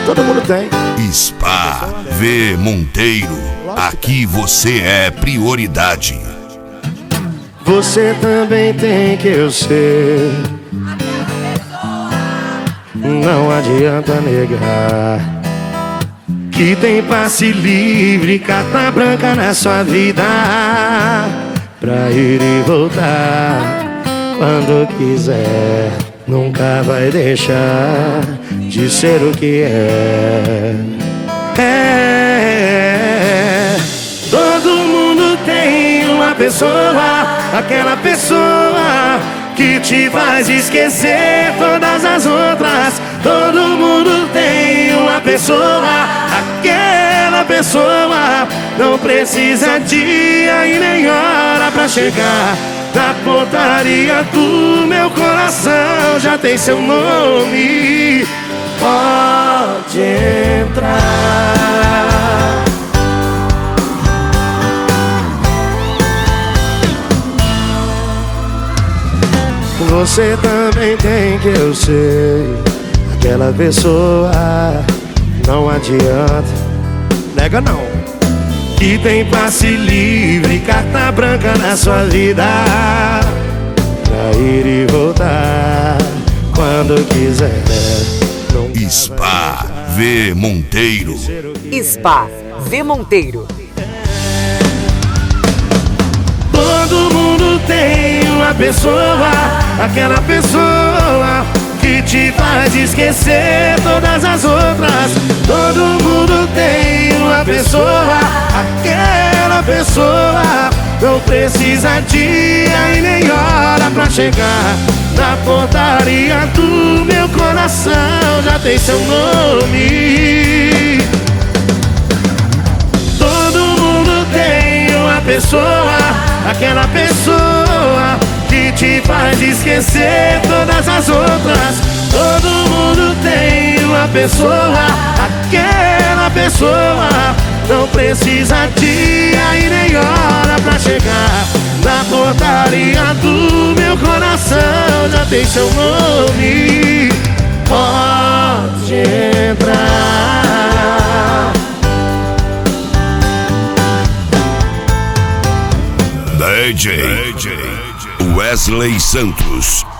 todo mundo tem. Spa V Monteiro, aqui você é prioridade. Você também tem que eu sei. Não adianta negar que tem passe livre, carta branca na sua vida, pra ir e voltar quando quiser. Nunca vai deixar de ser o que é. Todo mundo tem uma pessoa, aquela pessoa que te faz esquecer todas as outras. Todo mundo tem uma pessoa, aquela pessoa. Não precisa dia e nem hora pra chegar na portaria do meu coração. Já tem seu nome, pode entrar. Você também tem que eu sei. Aquela pessoa, não adianta, nega não, que tem passe livre, carta branca na sua vida, pra ir e voltar quando quiser. Spa V Monteiro. Spa V Monteiro. Todo mundo tem uma pessoa, aquela pessoa que te faz esquecer todas as outras. Todo mundo tem uma pessoa, aquela pessoa. Não precisa dia e nem hora pra chegar na portaria do meu coração. Já tem seu nome. Todo mundo tem uma pessoa, aquela pessoa que te faz esquecer todas as outras. Todo mundo tem uma pessoa, aquela pessoa. Não precisa dia e nem hora pra chegar na portaria do meu coração. Já tem seu nome, pode entrar. DJ Wesley Santos.